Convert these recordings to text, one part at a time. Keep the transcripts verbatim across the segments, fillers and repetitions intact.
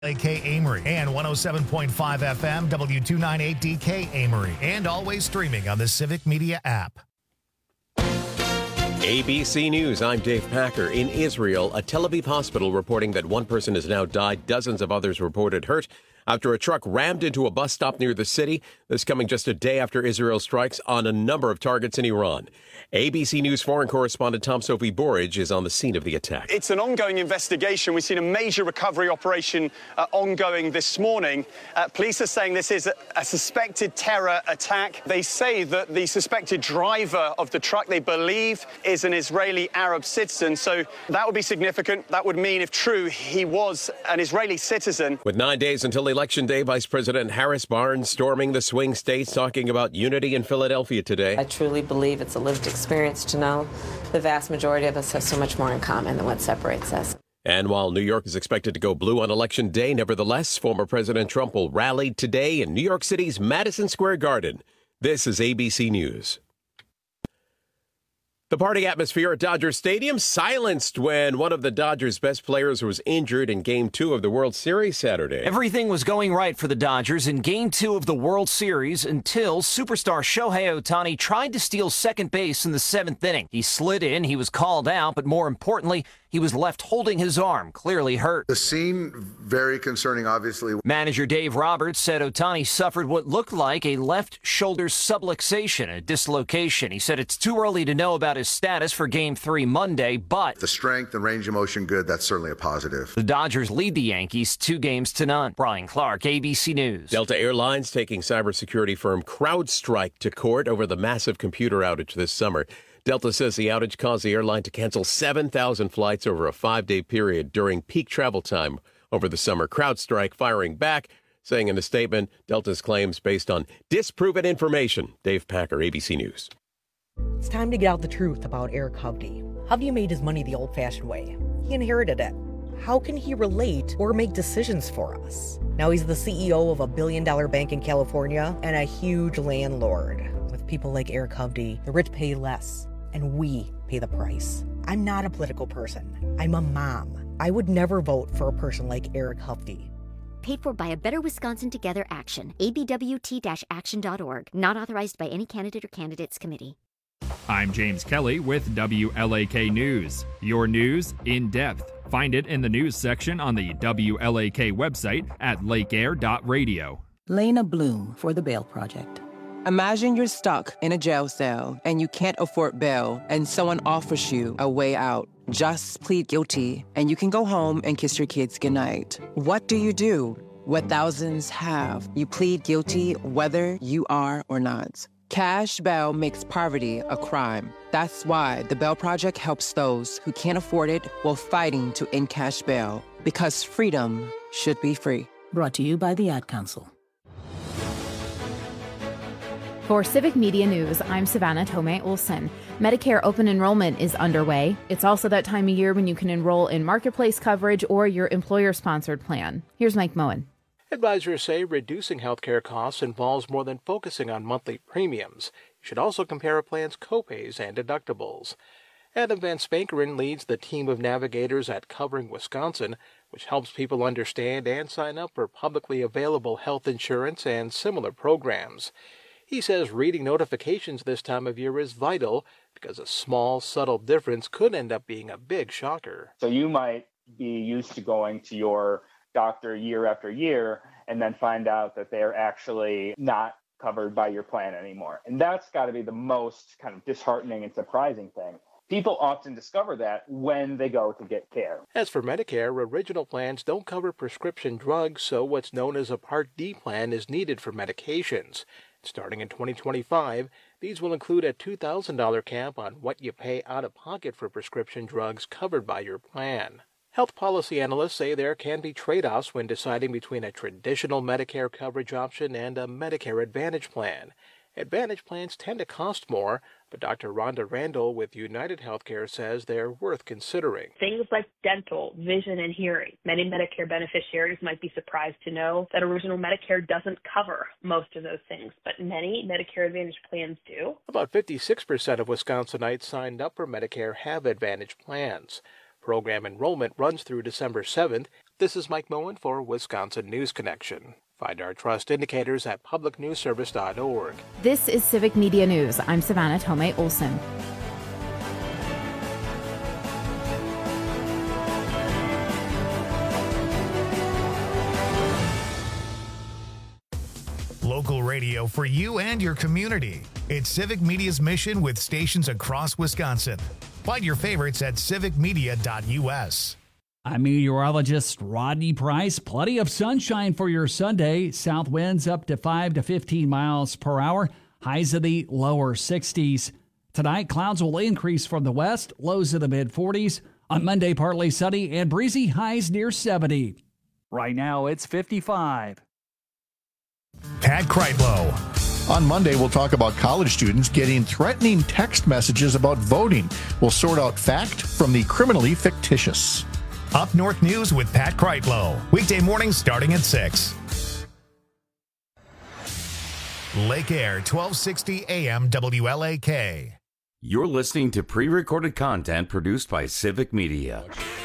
A K Amory and one oh seven point five F M, W two ninety-eight D K Amory, and always streaming on the Civic Media app. A B C News, I'm Dave Packer. In Israel, a Tel Aviv hospital reporting that one person has now died, dozens of others reported hurt after a truck rammed into a bus stop near the city. This coming just a day after Israel strikes on a number of targets in Iran. A B C News foreign correspondent Tom Sophie Borage is on the scene of the attack. It's an ongoing investigation. We've seen a major recovery operation uh, ongoing this morning. Uh, police are saying this is a, a suspected terror attack. They say that the suspected driver of the truck, they believe, is an Israeli Arab citizen. So that would be significant. That would mean, if true, he was an Israeli citizen. With nine days until Election Day, Vice President Harris Barnes storming the swing states, talking about unity in Philadelphia today. I truly believe it's a lived experience to know the vast majority of us have so much more in common than what separates us. And while New York is expected to go blue on Election Day, nevertheless, former President Trump will rally today in New York City's Madison Square Garden. This is A B C News. The party atmosphere at Dodger Stadium silenced when one of the Dodgers' best players was injured in Game two of the World Series Saturday. Everything was going right for the Dodgers in Game two of the World Series until superstar Shohei Ohtani tried to steal second base in the seventh inning. He slid in, he was called out, but more importantly, he was left holding his arm, clearly hurt. The scene, very concerning, obviously. Manager Dave Roberts said Ohtani suffered what looked like a left shoulder subluxation, a dislocation. He said it's too early to know about his status for Game three Monday, but the strength and range of motion good, that's certainly a positive. The Dodgers lead the Yankees two games to none. Brian Clark, A B C News. Delta Airlines taking cybersecurity firm CrowdStrike to court over the massive computer outage this summer. Delta says the outage caused the airline to cancel seven thousand flights over a five-day period during peak travel time over the summer. CrowdStrike firing back, saying in a statement, Delta's claims based on disproven information. Dave Packer, A B C News. It's time to get out the truth about Eric Hovde. Hovde made his money the old-fashioned way. He inherited it. How can he relate or make decisions for us? Now he's the C E O of a billion-dollar bank in California and a huge landlord. With people like Eric Hovde, the rich pay less, and we pay the price. I'm not a political person. I'm a mom. I would never vote for a person like Eric Hovde. Paid for by a Better Wisconsin Together Action. A B W T action dot org. Not authorized by any candidate or candidates committee. I'm James Kelly with W L A K News. Your news in depth. Find it in the news section on the W L A K website at lake air dot radio. Lena Bloom for the Bail Project. Imagine you're stuck in a jail cell and you can't afford bail and someone offers you a way out. Just plead guilty and you can go home and kiss your kids goodnight. What do you do? What thousands have. You plead guilty whether you are or not. Cash bail makes poverty a crime. That's why the Bail Project helps those who can't afford it while fighting to end cash bail. Because freedom should be free. Brought to you by the Ad Council. For Civic Media News, I'm Savannah Tomei Olson. Medicare open enrollment is underway. It's also that time of year when you can enroll in Marketplace coverage or your employer-sponsored plan. Here's Mike Moen. Advisors say reducing healthcare costs involves more than focusing on monthly premiums. You should also compare a plan's copays and deductibles. Adam Van Spankeren leads the team of navigators at Covering Wisconsin, which helps people understand and sign up for publicly available health insurance and similar programs. He says reading notifications this time of year is vital because a small, subtle difference could end up being a big shocker. So you might be used to going to your doctor year after year and then find out that they're actually not covered by your plan anymore. And that's got to be the most kind of disheartening and surprising thing. People often discover that when they go to get care. As for Medicare, original plans don't cover prescription drugs, so what's known as a Part D plan is needed for medications. Starting in twenty twenty-five, these will include a two thousand dollars cap on what you pay out of pocket for prescription drugs covered by your plan. Health policy analysts say there can be trade-offs when deciding between a traditional Medicare coverage option and a Medicare Advantage plan. Advantage plans tend to cost more, but Doctor Rhonda Randall with United Healthcare says they're worth considering. Things like dental, vision, and hearing. Many Medicare beneficiaries might be surprised to know that original Medicare doesn't cover most of those things, but many Medicare Advantage plans do. About fifty-six percent of Wisconsinites signed up for Medicare have Advantage plans. Program enrollment runs through December seventh. This is Mike Moen for Wisconsin News Connection. Find our trust indicators at public news service dot org. This is Civic Media News. I'm Savannah Tomei Olson. Local radio for you and your community. It's Civic Media's mission with stations across Wisconsin. Find your favorites at civic media dot u s. I'm meteorologist Rodney Price. Plenty of sunshine for your Sunday. South winds up to five to fifteen miles per hour. Highs in the lower sixties. Tonight, clouds will increase from the west. Lows in the mid forties. On Monday, partly sunny and breezy. Highs near seventy. Right now, it's fifty-five. Pat Kreitlow. On Monday, we'll talk about college students getting threatening text messages about voting. We'll sort out fact from the criminally fictitious. Up North News with Pat Kreitlow. Weekday mornings starting at six. Lake Air, twelve sixty A M W L A K. You're listening to pre-recorded content produced by Civic Media.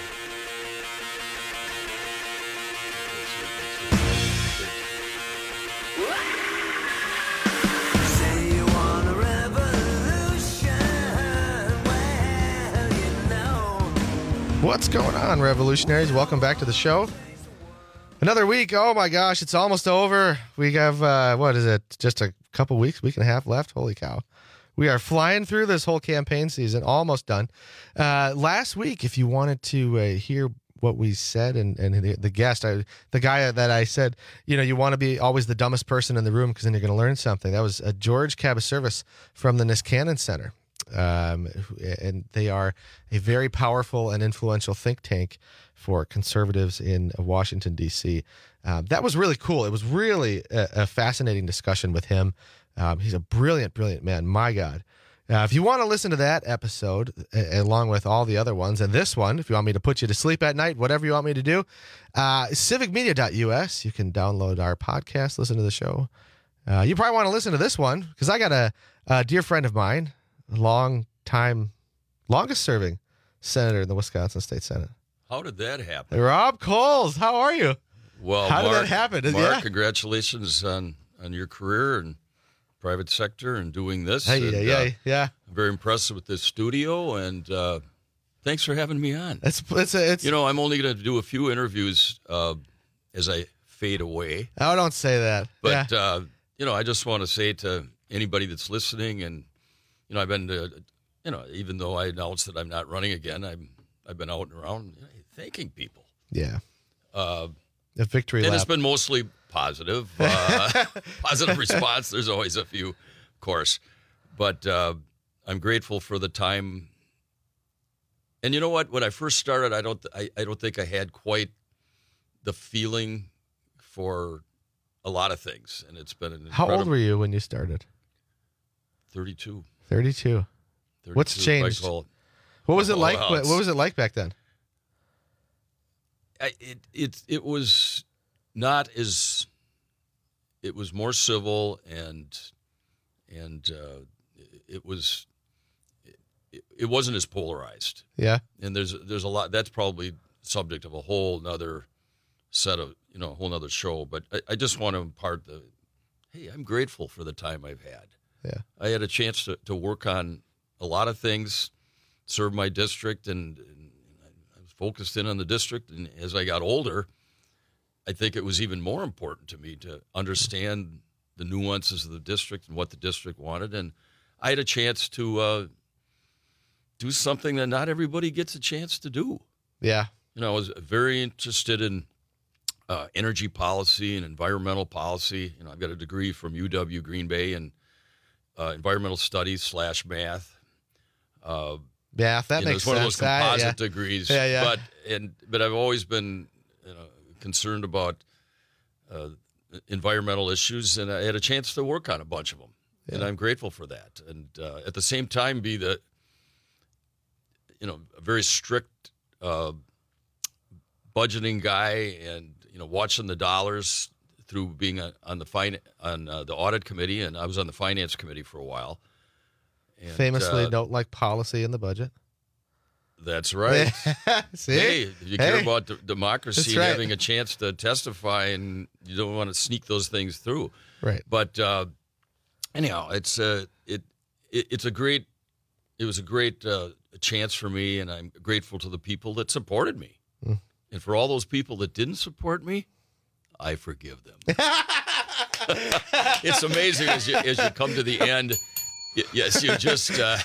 What's going on, revolutionaries? Welcome back to the show. Another week. Oh my gosh, it's almost over. We have, uh, what is it, just a couple weeks, week and a half left? Holy cow. We are flying through this whole campaign season, almost done. Uh, last week, if you wanted to uh, hear what we said and, and the, the guest, I, the guy that I said, you know, you want to be always the dumbest person in the room because then you're going to learn something. That was uh, George Cabaservis from the Niskanen Center. Um, and they are a very powerful and influential think tank for conservatives in Washington, D C. Um, that was really cool. It was really a, a fascinating discussion with him. Um, he's a brilliant, brilliant man. My God. Uh, if you want to listen to that episode, a- along with all the other ones, and this one, if you want me to put you to sleep at night, whatever you want me to do, uh, civic media dot u s. You can download our podcast, listen to the show. Uh, you probably want to listen to this one because I got a, a dear friend of mine, long time, longest serving senator in the Wisconsin State Senate. How did that happen? Rob Coles, how are you? Well, how Mark, did that happen? Mark, yeah. congratulations on, on your career and private sector and doing this. Hey, and, yeah, yeah, uh, yeah. I'm very impressed with this studio, and uh, thanks for having me on. It's, it's, a, it's you know, I'm only going to do a few interviews uh, as I fade away. Oh, don't say that. But, yeah. uh, you know, I just want to say to anybody that's listening, and, you know, I've been, uh, you know, even though I announced that I'm not running again, I'm, I've been out and around you know, thanking people. Yeah. Uh, a victory and lap. It's been mostly positive. Uh, positive response. There's always a few, of course. But uh, I'm grateful for the time. And you know what? When I first started, I don't, I, I don't think I had quite the feeling for a lot of things. And it's been an How old were you when you started? thirty-two. thirty-two. What's changed? What was it like? What was it like back then? I, it it it was not as. It was more civil and and uh, it was. It, it wasn't as polarized. Yeah. And there's there's a lot. That's probably subject of a whole nother set of you know a whole nother show. But I, I just want to impart the. Hey, I'm grateful for the time I've had. Yeah. I had a chance to, to work on a lot of things, serve my district, and, and I was focused in on the district. And as I got older, I think it was even more important to me to understand the nuances of the district and what the district wanted. And I had a chance to uh, do something that not everybody gets a chance to do. Yeah. You know, I was very interested in uh, energy policy and environmental policy. You know, I've got a degree from U W Green Bay in uh, environmental studies slash math. Uh, yeah, that you know, makes it's one sense. of those composite I, yeah. degrees. Yeah, yeah. But and but I've always been you know, concerned about uh, environmental issues, and I had a chance to work on a bunch of them, yeah. and I'm grateful for that. And uh, at the same time, be the you know a very strict uh, budgeting guy, and you know watching the dollars through being a, on the fin- on uh, the audit committee, and I was on the finance committee for a while. And, Famously, uh, don't like policy in the budget. That's right. See? Hey, if you Hey. care about d- democracy That's and right. having a chance to testify, and you don't want to sneak those things through. Right. But uh, anyhow, it's uh, it, it it's a great it was a great uh, chance for me, and I'm grateful to the people that supported me, Mm. and for all those people that didn't support me, I forgive them. It's amazing as you as you come to the end. y- Yes, you just uh,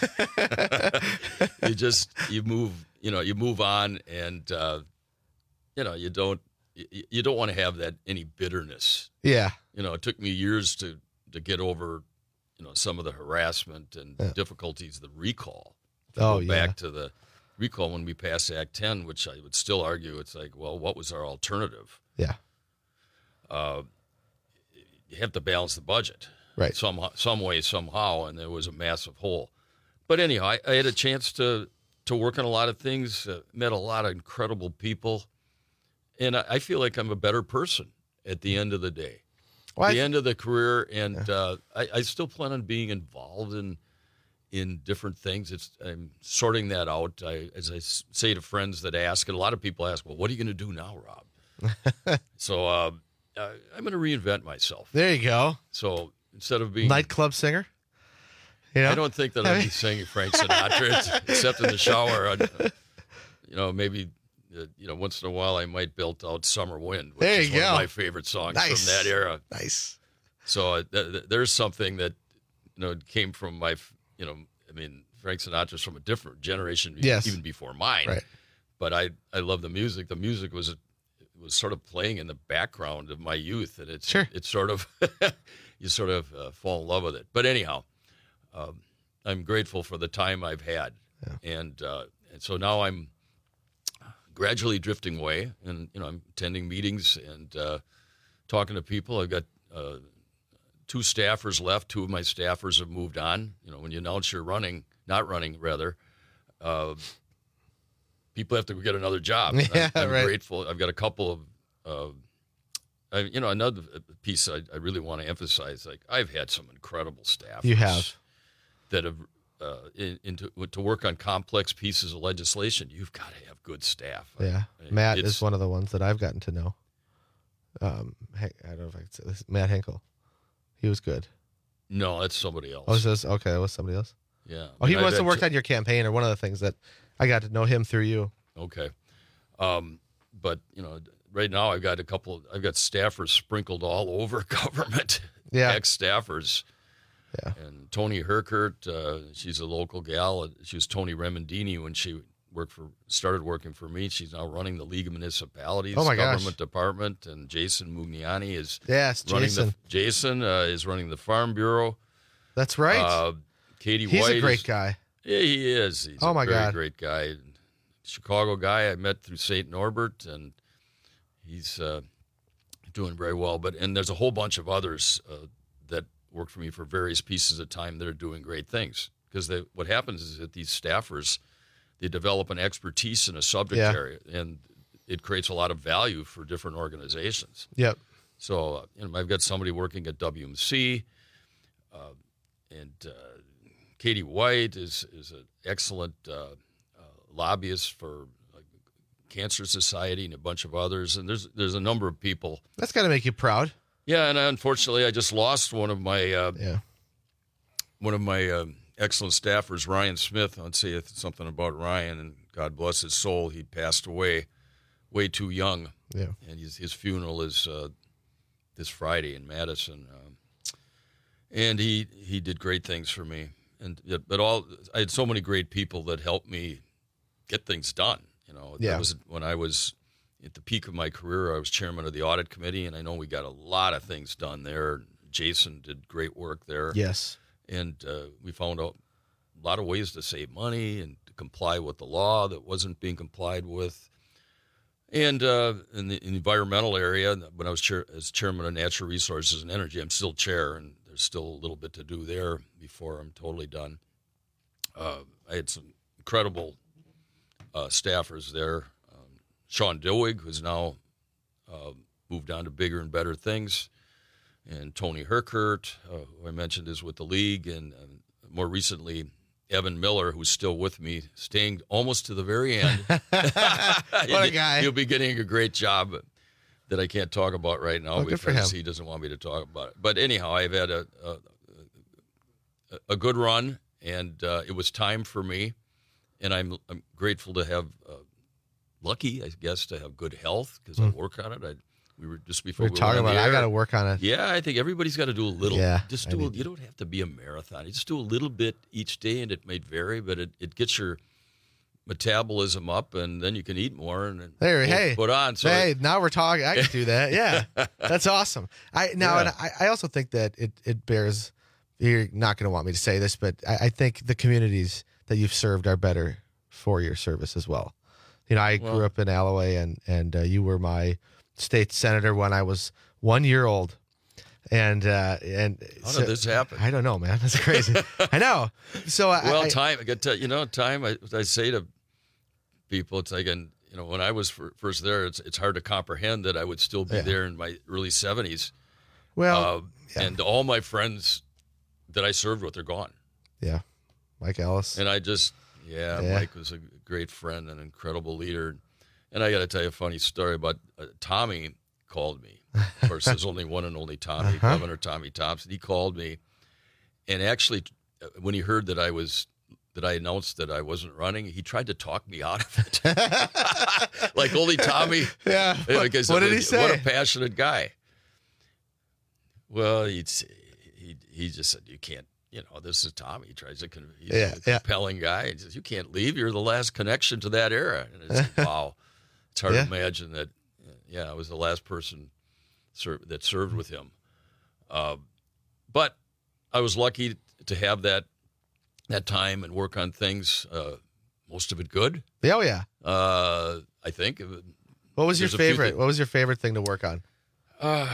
you just you move you know you move on, and uh, you know you don't you, you don't want to have that any bitterness. Yeah. You know, it took me years to to get over you know some of the harassment and Yeah. difficulties, the recall. Oh, Go back yeah. to the recall when we passed Act ten, which I would still argue it's like, well, what was our alternative? Yeah. Uh, you have to balance the budget, Right. Some some way, somehow, and there was a massive hole. But anyhow, I, I had a chance to to work on a lot of things, uh, met a lot of incredible people, and I, I feel like I'm a better person at the end of the day, Well, I the th- end of the career, and uh, I, I still plan on being involved in in different things. It's I'm sorting that out. I, as I s- say to friends that ask, and a lot of people ask, well, what are you going to do now, Rob? so uh, uh, I'm going to reinvent myself. There you go. So instead of being Nightclub singer. You know? I don't think that I'll be singing Frank Sinatra, except in the shower. I'd, uh, you know, maybe uh, you know once in a while I might belt out "Summer Wind," which There is you one go. of my favorite songs Nice. from that era. Nice. So uh, th- th- there's something that you know came from my, f- you know, I mean Frank Sinatra's from a different generation, e- Yes. even before mine. Right. But I I love the music. The music was was sort of playing in the background of my youth, and it's Sure. it's sort of you sort of uh, fall in love with it. But anyhow, um, I'm grateful for the time I've had, and uh, and so now I'm gradually drifting away, and you know I'm attending meetings and uh, talking to people. I've got uh, two staffers left. Two of my staffers have moved on. You know, when you announce you're running, not running rather, uh, people have to go get another job. Yeah, I'm, I'm right. grateful. I've got a couple of. Uh, I, you know, another piece I, I really want to emphasize. Like I've had some incredible staffers. You have. That have uh, in, into to work on complex pieces of legislation. You've got to have good staff. Yeah. I- Matt it's- is one of the ones that I've gotten to know. Um, Hank, I don't know if I could say this. Matt Henkel. He was good. No, that's somebody else. Oh, is this okay? That was somebody else. Yeah. Oh, he And I've must have had worked to- on your campaign, or one of the things that I got to know him through you. Okay. Um, but you know, right now I've got a couple. Of, I've got staffers sprinkled all over government. Yeah. Ex-staffers. Yeah. And Tony Herkert, uh, she's a local gal. She was Tony Remendini when she worked for started working for me. She's now running the League of Municipalities Oh, my gosh. government department. And Jason Mugnani is Yes, running Jason. the Jason uh, is running the Farm Bureau. That's right. Uh, Katie He's White a great is- guy. Yeah, he is. He's Oh, a my very God. great guy. Chicago guy I met through Saint Norbert, and he's uh, doing very well. But and there's a whole bunch of others uh, that work for me for various pieces of time that are doing great things. Because what happens is that these staffers, they develop an expertise in a subject Yeah. area, and it creates a lot of value for different organizations. Yep. So uh, you know, I've got somebody working at W M C, uh, and uh, Katie White is is an excellent uh, uh, lobbyist for like, Cancer Society and a bunch of others. And there's there's a number of people. That's got to make you proud. Yeah, and unfortunately, I just lost one of my uh, Yeah. one of my uh, excellent staffers, Ryan Smith. I'd say something about Ryan, and God bless his soul. He passed away way too young. Yeah. And his his funeral is uh, this Friday in Madison. Um, and he he did great things for me. And but all I had so many great people that helped me get things done. You know, Yeah. that was when I was at the peak of my career. I was chairman of the audit committee, and I know we got a lot of things done there. Jason did great work there. Yes. And uh, we found out a lot of ways to save money and to comply with the law that wasn't being complied with. And uh, in, the, in the environmental area, when I was chair, as chairman of Natural Resources and Energy, I'm still chair, and there's still a little bit to do there before I'm totally done. Uh, I had some incredible uh, staffers there. Um, Sean Dilwig, who's now uh, moved on to bigger and better things, and Tony Herkert, uh, who I mentioned is with the league, and, and more recently Evan Miller, who's still with me, staying almost to the very end. What a guy. He'll be getting a great job that I can't talk about right now oh, because he doesn't want me to talk about it. But anyhow, I've had a a, a good run, and uh, it was time for me, and I'm I'm grateful to have, uh, lucky, I guess, to have good health because mm. I work on it. I, we were just before we were we talking were about. I got to work on it. Yeah, I think everybody's got to do a little. Yeah, just do. A, you don't have to be a marathon. You just do a little bit each day, and it may vary, but it, it gets your metabolism up, and then you can eat more and there, put, hey, put on. So hey, it, now we're talking. I can do that. Yeah, that's awesome. I now, Yeah. and I, I also think that it it bears. You're not going to want me to say this, but I, I think the communities that you've served are better for your service as well. You know, I Well- grew up in Alloway, and and uh, you were my state senator when I was one year old. And uh, and How so- did this happen? I don't know, man. That's crazy. I know. So I, well, I, time. I got to, you know, time. I, I say to people, it's like, and you know, when I was fir- first there, it's it's hard to comprehend that I would still be Yeah. there in my early seventies. Well, uh, yeah. and all my friends that I served with are gone. yeah, Mike Ellis. And I just, yeah, Yeah. Mike was a great friend, an incredible leader. And I got to tell you a funny story about uh, Tommy called me. Of course, there's only one and only Tommy, Uh-huh. Governor Tommy Thompson. He called me, and actually, uh, when he heard that I was that I announced that I wasn't running, he tried to talk me out of it, like only Tommy. Yeah. Yeah, because What did he What say? a passionate guy. Well, he'd, he he just said, "You can't." You know, this is Tommy. He tries to, con- he's Yeah, a yeah. compelling guy. He says, you can't leave. You're the last connection to that era. And it's like, wow. It's hard Yeah. to imagine that, yeah, I was the last person ser- that served with him. Uh, but I was lucky to have that that time and work on things, uh, most of it good. Yeah, oh yeah. Uh, I think. What was your There's a few favorite? thi- What was your favorite thing to work on? Uh,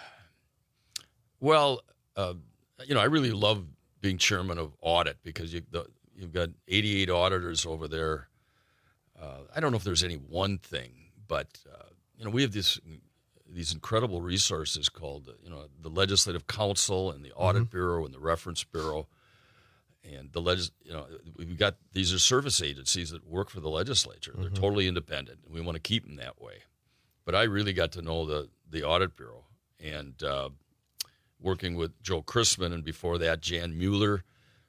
well, uh, you know, I really love being chairman of audit because you, the, you've got eighty-eight auditors over there. Uh, I don't know if there's any one thing, but uh, you know, we have this these incredible resources called, you know, the Legislative Council and the Audit Mhm. Bureau and the Reference Bureau, and the legis. You know, we've got these are service agencies that work for the legislature. They're Mhm. totally independent, and we want to keep them that way. But I really got to know the the Audit Bureau and. Uh, working with Joe Chrisman and before that, Jan Mueller.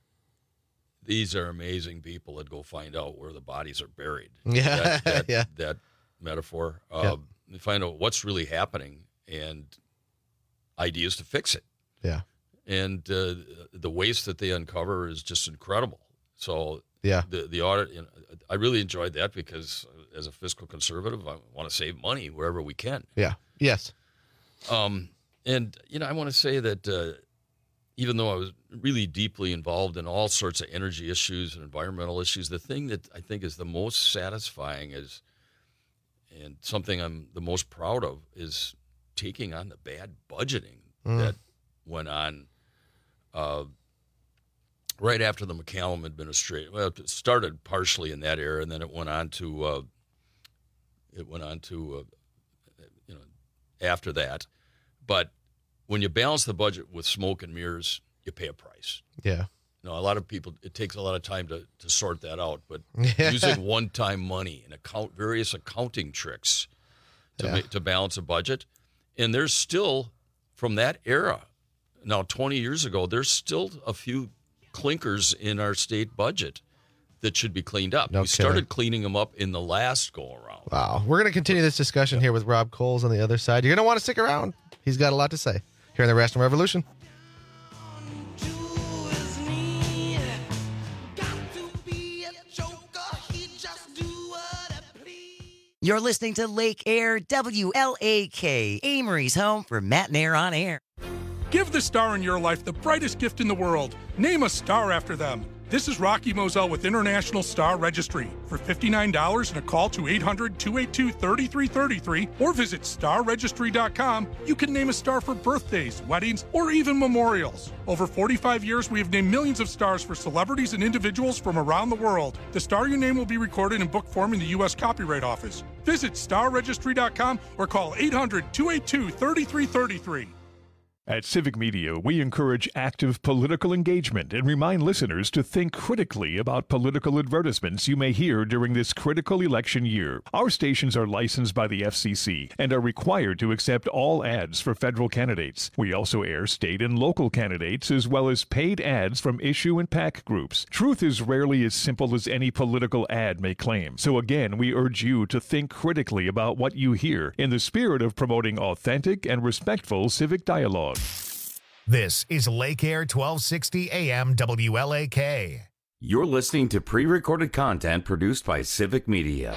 These are amazing people that go find out where the bodies are buried. Yeah, That, that, yeah. that metaphor. Yeah. Uh, they find out what's really happening and ideas to fix it. Yeah. And uh, the waste that they uncover is just incredible. So Yeah. the, the audit, you know, I really enjoyed that because as a fiscal conservative, I want to save money wherever we can. Yeah. Yes. Um, and, you know, I want to say that uh, even though I was really deeply involved in all sorts of energy issues and environmental issues, the thing that I think is the most satisfying is, and something I'm the most proud of, is taking on the bad budgeting Mm. that went on uh, right after the McCallum administration. Well, it started partially in that era, and then it went on to, uh, it went on to, uh, you know, after that. But when you balance the budget with smoke and mirrors, you pay a price. Yeah. You know, a lot of people, it takes a lot of time to, to sort that out. But Yeah. using one-time money and account various accounting tricks to Yeah. ma- to balance a budget, and there's still from that era, now twenty years ago, there's still a few clinkers in our state budget that should be cleaned up. No we kidding. started cleaning them up in the last go around. Wow. We're going to continue this discussion here with Rob Coles on the other side. You're going to want to stick around. He's got a lot to say here in the Wrestling Revolution. You're listening to Lake Air W L A K, Amory's home for Matt and Air on Air. Give the star in your life the brightest gift in the world. Name a star after them. This is Rocky Moselle with International Star Registry. For fifty-nine dollars and a call to eight hundred, two eight two, three three three three or visit star registry dot com, you can name a star for birthdays, weddings, or even memorials. Over forty-five years, we have named millions of stars for celebrities and individuals from around the world. The star you name will be recorded in book form in the U S Copyright Office. Visit star registry dot com or call eight hundred, two eight two, three three three three. At Civic Media, we encourage active political engagement and remind listeners to think critically about political advertisements you may hear during this critical election year. Our stations are licensed by the F C C and are required to accept all ads for federal candidates. We also air state and local candidates as well as paid ads from issue and PAC groups. Truth is rarely as simple as any political ad may claim. So again, we urge you to think critically about what you hear in the spirit of promoting authentic and respectful civic dialogue. This is Lake Air twelve sixty A M W L A K. You're listening to pre-recorded content produced by Civic Media.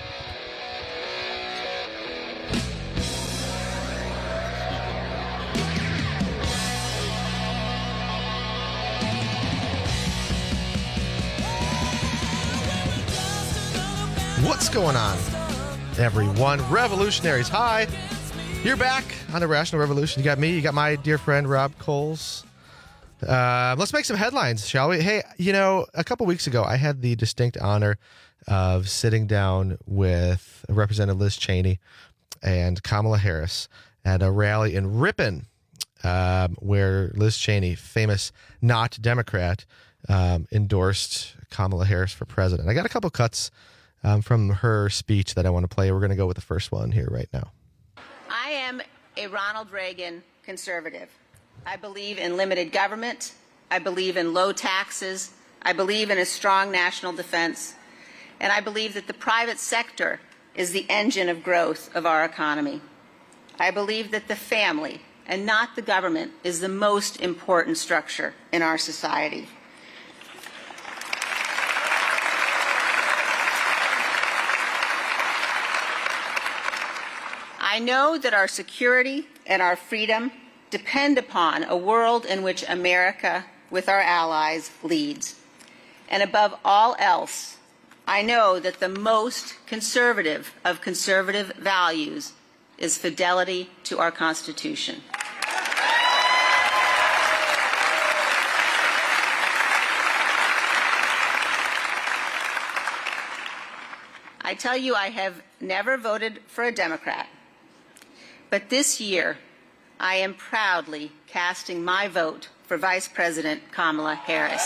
What's going on, everyone? Revolutionaries, hi. You're back on the Rational Revolution. You got me. You got my dear friend, Rob Coles. Uh, let's make some headlines, shall we? Hey, you know, a couple weeks ago, I had the distinct honor of sitting down with Representative Liz Cheney and Kamala Harris at a rally in Ripon, um, where Liz Cheney, famous not Democrat, um, endorsed Kamala Harris for president. I got a couple cuts um, from her speech that I want to play. We're going to go with the first one here right now. I am a Ronald Reagan conservative. I believe in limited government. I believe in low taxes. I believe in a strong national defense. And I believe that the private sector is the engine of growth of our economy. I believe that the family, and not the government, is the most important structure in our society. I know that our security and our freedom depend upon a world in which America, with our allies, leads. And above all else, I know that the most conservative of conservative values is fidelity to our Constitution. I tell you, I have never voted for a Democrat. But this year, I am proudly casting my vote for Vice President Kamala Harris.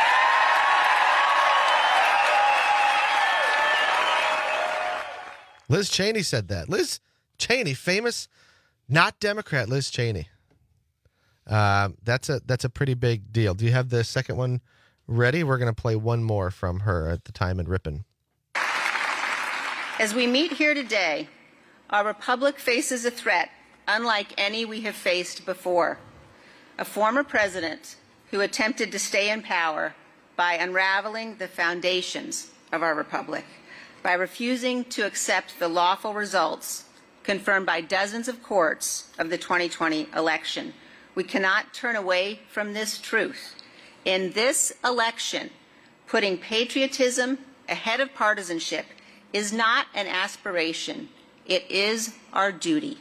Liz Cheney said that. Liz Cheney, famous not Democrat Liz Cheney. Uh, that's a that's a pretty big deal. Do you have the second one ready? We're going to play one more from her at the time in Ripon. As we meet here today, our republic faces a threat unlike any we have faced before. A former president who attempted to stay in power by unraveling the foundations of our republic, by refusing to accept the lawful results confirmed by dozens of courts of the twenty twenty election. We cannot turn away from this truth. In this election, putting patriotism ahead of partisanship is not an aspiration. It is our duty.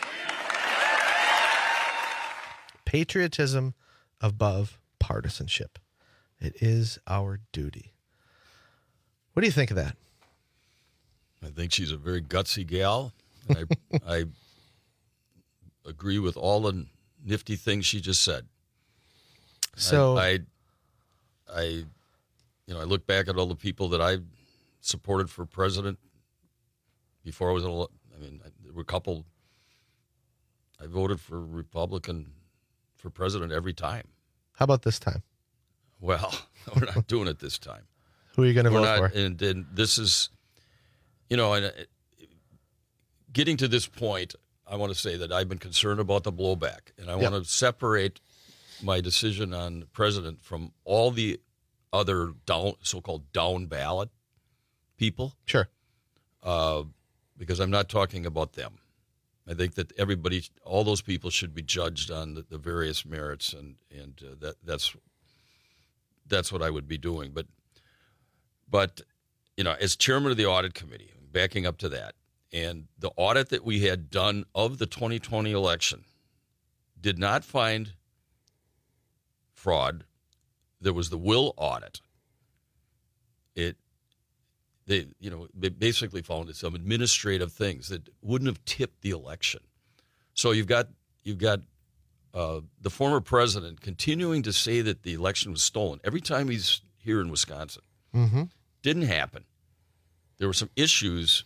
Patriotism above partisanship. It is our duty. What do you think of that? I think she's a very gutsy gal. And I, I agree with all the nifty things she just said. So I, I, I, you know, I look back at all the people that I supported for president before I was, I mean, there were a couple. I voted for Republican for president every time. How about this time? Well, we're not doing it this time. Who are you going to We're vote not, for? And, and this is, you know, and getting to this point, I want to say that I've been concerned about the blowback, and I Yep. want to separate my decision on president from all the other down, so-called down ballot people. Sure. Uh, because I'm not talking about them. I think that everybody, all those people, should be judged on the, the various merits, and and uh, that that's that's what I would be doing. But but you know, as chairman of the audit committee, backing up to that, and the audit that we had done of the twenty twenty election did not find fraud. There was the will audit. It. They, you know, they basically found some administrative things that wouldn't have tipped the election. So you've got you've got uh, the former president continuing to say that the election was stolen every time he's here in Wisconsin. Mm-hmm. Didn't happen. There were some issues,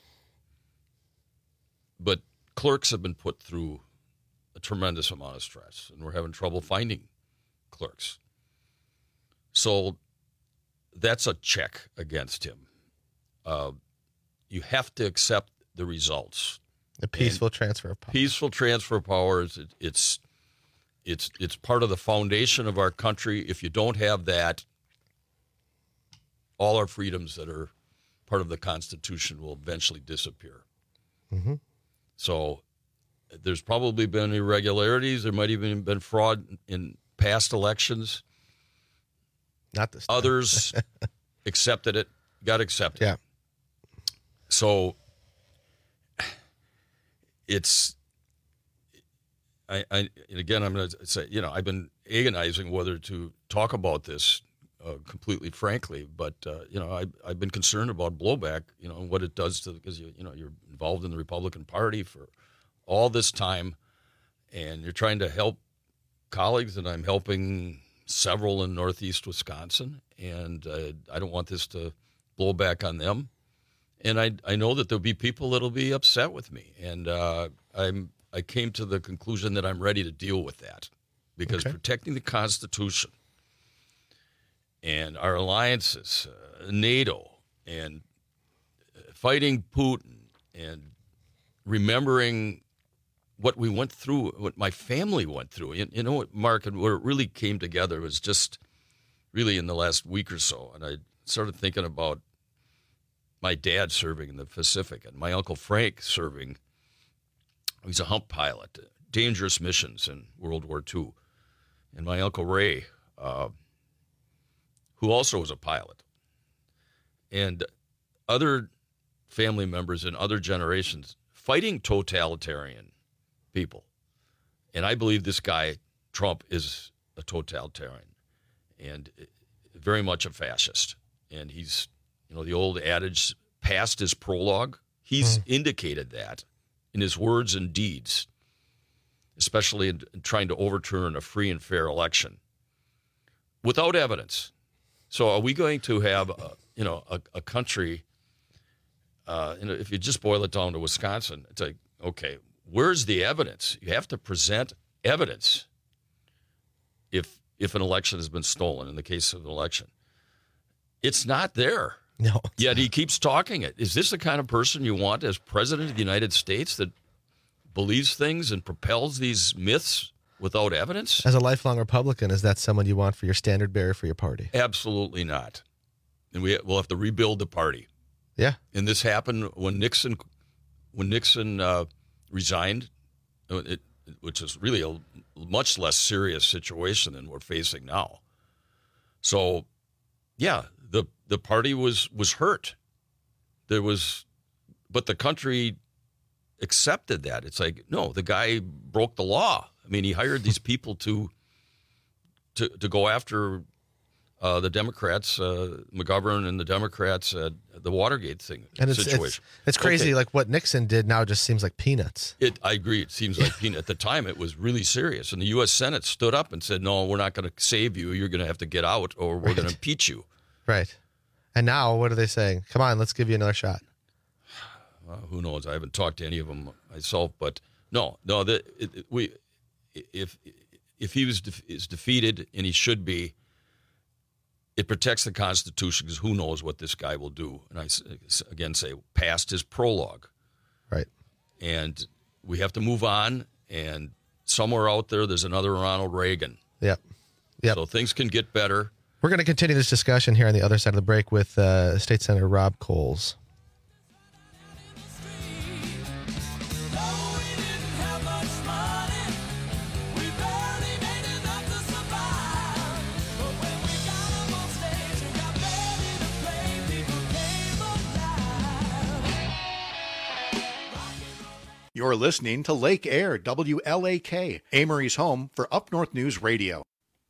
but clerks have been put through a tremendous amount of stress, and we're having trouble finding clerks. So that's a check against him. Uh, you have to accept the results. A peaceful and transfer of power. Peaceful transfer of powers. It, it's it's it's part of the foundation of our country. If you don't have that, all our freedoms that are part of the Constitution will eventually disappear. Mm-hmm. So there's probably been irregularities. There might even been fraud in past elections. Not this time. Others accepted it, got accepted. Yeah. So it's, I, I and again, I'm going to say, you know, I've been agonizing whether to talk about this uh, completely frankly, but, uh, you know, I, I've been concerned about blowback, you know, and what it does to, because, you, you know, you're involved in the Republican Party for all this time, and you're trying to help colleagues, and I'm helping several in Northeast Wisconsin, and uh, I don't want this to blow back on them. And I I know that there'll be people that'll be upset with me, and uh, I'm I came to the conclusion that I'm ready to deal with that, because Okay. protecting the Constitution and our alliances, uh, NATO, and fighting Putin, and remembering what we went through, what my family went through. You, you know what, Mark, and where it really came together was just really in the last week or so. And I started thinking about my dad serving in the Pacific and my Uncle Frank serving. He's a hump pilot, dangerous missions in World War Two. And my Uncle Ray, uh, who also was a pilot. And other family members in other generations fighting totalitarian people. And I believe this guy, Trump, is a totalitarian and very much a fascist. And he's, you know, the old adage, past his prologue, he's mm. indicated that in his words and deeds, especially in, in trying to overturn a free and fair election without evidence. So are we going to have, a, you know, a, a country, uh, you know, if you just boil it down to Wisconsin, it's like, okay, where's the evidence? You have to present evidence if if an election has been stolen, in the case of an election. It's not there. No. Yet he keeps talking it. Is this the kind of person you want as president of the United States that believes things and propels these myths without evidence? As a lifelong Republican, is that someone you want for your standard bearer for your party? Absolutely not. And we, we'll have to rebuild the party. Yeah. And this happened when Nixon when Nixon uh, resigned, it, which is really a much less serious situation than we're facing now. So, yeah, the the party was was hurt. There was, but the country accepted that. It's like, no, the guy broke the law. I mean, he hired these people to to to go after uh, the Democrats, uh, McGovern and the Democrats at the Watergate thing and it's, situation. It's, it's crazy. Okay. Like what Nixon did now just seems like peanuts. It, I agree. It seems like peanut. At the time, it was really serious. And the U S Senate stood up and said, no, we're not going to save you. You're going to have to get out or we're Right. going to impeach you. Right. And now what are they saying? Come on, let's give you another shot. Uh, who knows? I haven't talked to any of them myself, but no, no. The, it, it, we, if if he was de- is defeated, and he should be, it protects the Constitution, because who knows what this guy will do? And I again say, past his prologue, right? And we have to move on. And somewhere out there, there's another Ronald Reagan. Yep. Yep. So things can get better. We're going to continue this discussion here on the other side of the break with uh, State Senator Rob Coles. You're listening to Lake Air, W L A K, Amory's home for Up North News Radio.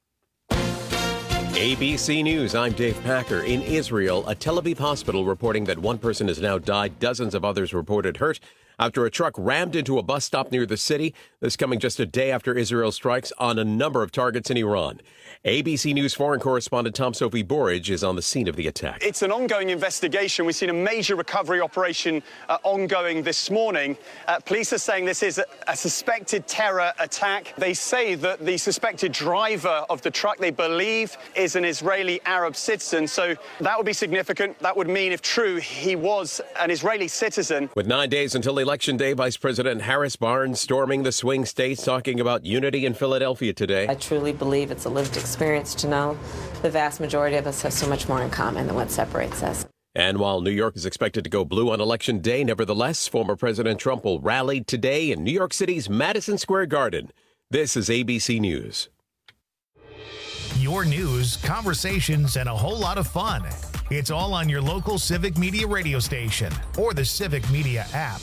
A B C News, I'm Dave Packer. In Israel, a Tel Aviv hospital reporting that one person has now died, dozens of others reported hurt after a truck rammed into a bus stop near the city. This coming just a day after Israel strikes on a number of targets in Iran. A B C News foreign correspondent Tom Sophie Borage is on the scene of the attack. It's an ongoing investigation. We've seen a major recovery operation uh, ongoing this morning. Uh, police are saying this is a, a suspected terror attack. They say that the suspected driver of the truck, they believe, is an Israeli Arab citizen. So that would be significant. That would mean, if true, he was an Israeli citizen. With nine days until Election Day, Vice President Harris Barnes storming the swing states, talking about unity in Philadelphia today. I truly believe it's a lived experience to know the vast majority of us have so much more in common than what separates us. And while New York is expected to go blue on Election Day, nevertheless, former President Trump will rally today in New York City's Madison Square Garden. This is A B C News. Your news, conversations, and a whole lot of fun. It's all on your local Civic Media radio station or the Civic Media app.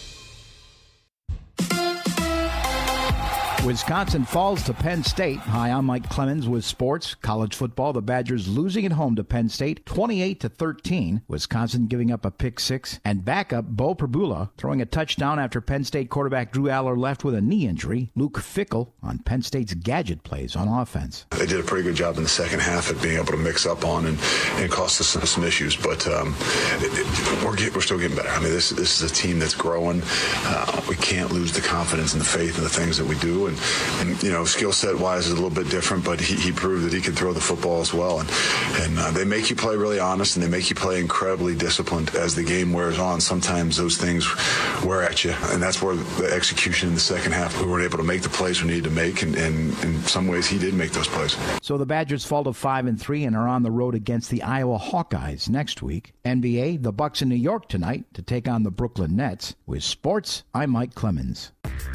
Wisconsin falls to Penn State. Hi, I'm Mike Clemens with sports. College football, the Badgers losing at home to Penn State, twenty-eight to thirteen. Wisconsin giving up a pick six. And backup Bo Prabula throwing a touchdown after Penn State quarterback Drew Aller left with a knee injury. Luke Fickell on Penn State's gadget plays on offense. They did a pretty good job in the second half at being able to mix up on and, and cost us some, some issues. But um, it, it, we're, get, we're still getting better. I mean, this, this is a team that's growing. Uh, we can't lose the confidence and the faith in the things that we do. And And, you know, skill set wise is a little bit different, but he, he proved that he can throw the football as well. And, and uh, they make you play really honest, and they make you play incredibly disciplined. As the game wears on, sometimes those things wear at you, and that's where the execution in the second half, we weren't able to make the plays we needed to make, and, and in some ways he did make those plays. So the Badgers fall to five and three and are on the road against the Iowa Hawkeyes next week. N B A, the Bucks in New York tonight to take on the Brooklyn Nets. With sports, I'm Mike Clemens.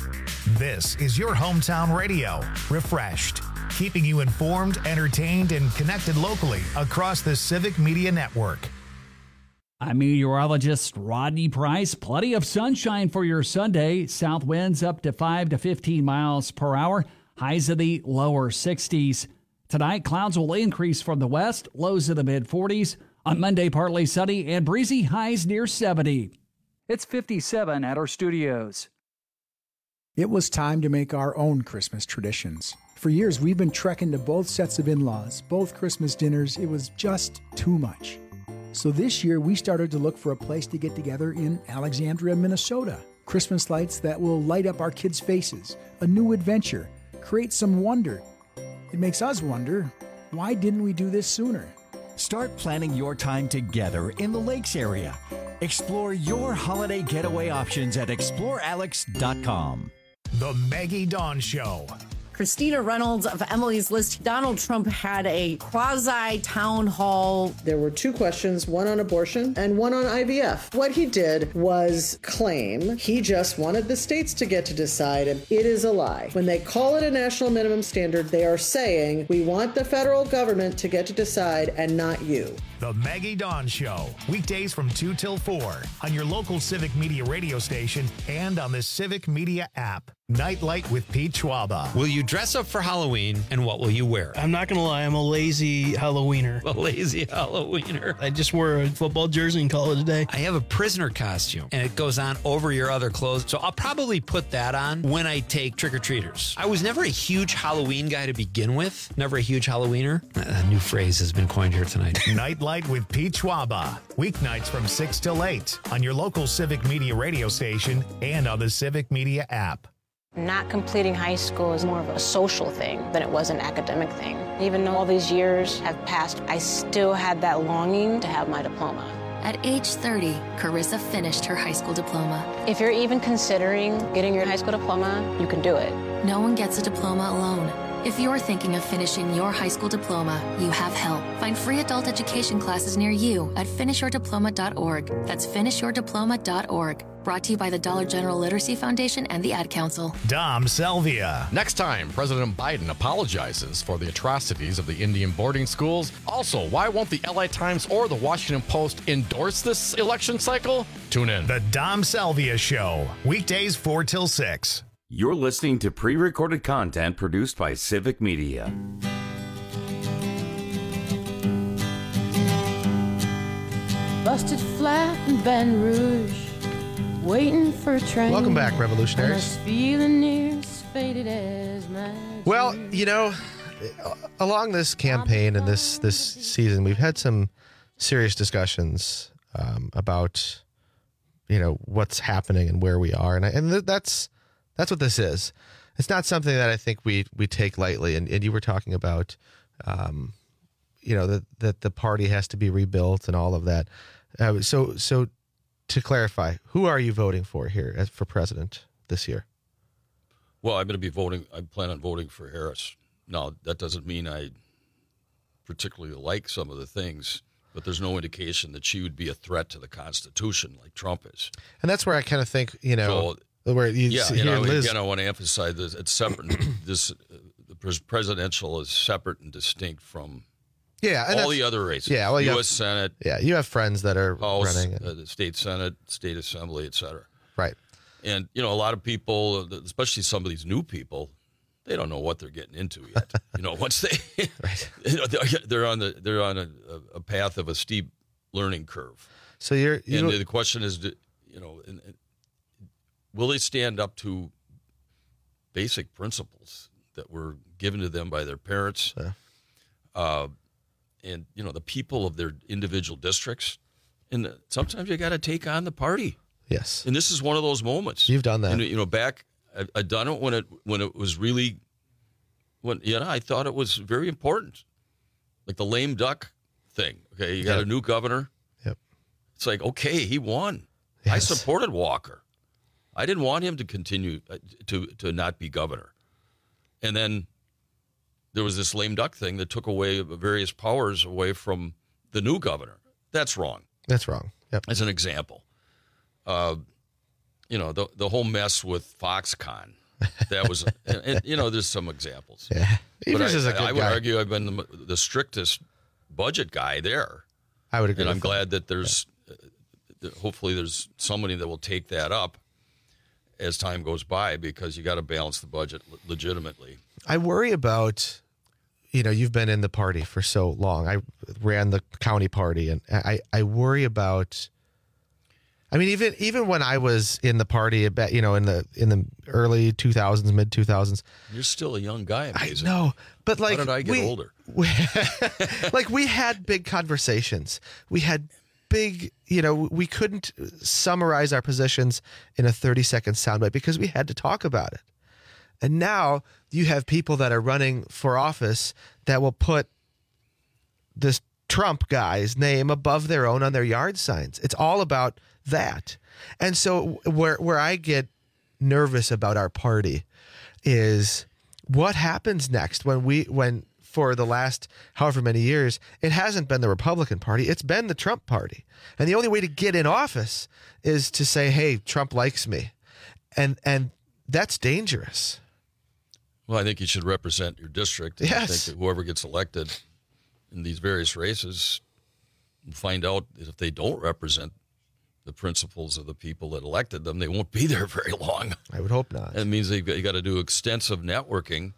This is your hometown radio, refreshed, keeping you informed, entertained, and connected locally across the Civic Media Network. I'm meteorologist Rodney Price. Plenty of sunshine for your Sunday. South winds up to five to fifteen miles per hour. Highs in the lower sixties. Tonight, clouds will increase from the west. Lows in the mid forties. On Monday, partly sunny and breezy. Highs near seventy. It's fifty-seven at our studios. It was time to make our own Christmas traditions. For years, we've been trekking to both sets of in-laws, both Christmas dinners. It was just too much. So this year, we started to look for a place to get together in Alexandria, Minnesota. Christmas lights that will light up our kids' faces, a new adventure, create some wonder. It makes us wonder, why didn't we do this sooner? Start planning your time together in the Lakes area. Explore your holiday getaway options at explore alex dot com. The Maggie Dawn Show. Christina Reynolds of Emily's List. Donald Trump had a quasi-town hall. There were two questions, one on abortion and one on I V F. What he did was claim he just wanted the states to get to decide. It is a lie. When they call it a national minimum standard, they are saying, we want the federal government to get to decide and not you. The Maggie Dawn Show. Weekdays from two till four on your local Civic Media radio station and on the Civic Media app. Nightlight with Pete Schwaba. Will you dress up for Halloween, and what will you wear? I'm not going to lie, I'm a lazy Halloweener. A lazy Halloweener. I just wore a football jersey and call it a day. I have a prisoner costume, and it goes on over your other clothes, so I'll probably put that on when I take trick-or-treaters. I was never a huge Halloween guy to begin with. Never a huge Halloweener. A new phrase has been coined here tonight. Nightlight with Pete Schwaba. Weeknights from six till eight on your local Civic Media radio station and on the Civic Media app. Not completing high school is more of a social thing than it was an academic thing. Even though all these years have passed, I still had that longing to have my diploma. At age thirty, Carissa finished her high school diploma. If you're even considering getting your high school diploma, you can do it. No one gets a diploma alone. If you're thinking of finishing your high school diploma, you have help. Find free adult education classes near you at finish your diploma dot org. That's finish your diploma dot org. Brought to you by the Dollar General Literacy Foundation and the Ad Council. Dom Salvia. Next time, President Biden apologizes for the atrocities of the Indian boarding schools. Also, why won't the L A Times or the Washington Post endorse this election cycle? Tune in. The Dom Salvia Show. Weekdays four till six. You're listening to pre-recorded content produced by Civic Media. Busted flat in Baton Rouge. Waiting for a train. Welcome back, revolutionaries. Feeling near as faded as my Well, you know, along this campaign and this this season, we've had some serious discussions um, about, you know, what's happening and where we are, and I, and th- that's that's what this is. It's not something that I think we we take lightly. And, and you were talking about, um, you know, that that the party has to be rebuilt and all of that. Uh, so so. To clarify, who are you voting for here as for president this year? Well, I'm going to be voting. I plan on voting for Harris. Now, that doesn't mean I particularly like some of the things, but there's no indication that she would be a threat to the Constitution like Trump is. And that's where I kind of think, you know, so, where you yeah, see you here know, Liz. again, I want to emphasize this. It's separate. this uh, the pres- presidential is separate and distinct from. Yeah, and all the other races. Yeah, well, U S have, Senate. Yeah, you have friends that are House, running. Uh, the state Senate, state assembly, et cetera. Right. And, you know, a lot of people, especially some of these new people, they don't know what they're getting into yet. You know, once they, right. you know, they're, they're on the they're on a, a path of a steep learning curve. So you're, you and know, the question is, you know, will they stand up to basic principles that were given to them by their parents? Yeah. Uh, and, you know, the people of their individual districts. And sometimes you got to take on the party. Yes. And this is one of those moments. You've done that. And, you know, back, I, I done it when it when it was really, when you know, I thought it was very important. Like the lame duck thing. Okay, you got Yep. a new governor. Yep. It's like, okay, he won. Yes. I supported Walker. I didn't want him to continue uh, to to not be governor. And then there was this lame duck thing that took away various powers away from the new governor. That's wrong. That's wrong. Yep. As an example, uh, you know, the the whole mess with Foxconn. That was, and, and, you know, there's some examples. Yeah. But Evers I, is a good I would guy. argue I've been the, the strictest budget guy there. I would agree. And I'm with glad that there's, uh, that hopefully there's somebody that will take that up as time goes by, because you got to balance the budget le- legitimately. I worry about, you know, you've been in the party for so long. I ran the county party, and I, I worry about, I mean, even even when I was in the party, about, you know, in the in the early two thousands, mid two thousands. You're still a young guy, amazing. I know, but like, how did I get we, older? We, like we had big conversations. We had big, you know, we couldn't summarize our positions in a thirty second soundbite because we had to talk about it. And now you have people that are running for office that will put this Trump guy's name above their own on their yard signs. It's all about that. And so where where I get nervous about our party is what happens next when we when for the last however many years, it hasn't been the Republican Party, it's been the Trump Party. And the only way to get in office is to say, hey, Trump likes me. And and that's dangerous. Well, I think you should represent your district. Yes. I think that whoever gets elected in these various races will find out that if they don't represent the principles of the people that elected them, they won't be there very long. I would hope not. It means they've got, you got to do extensive networking.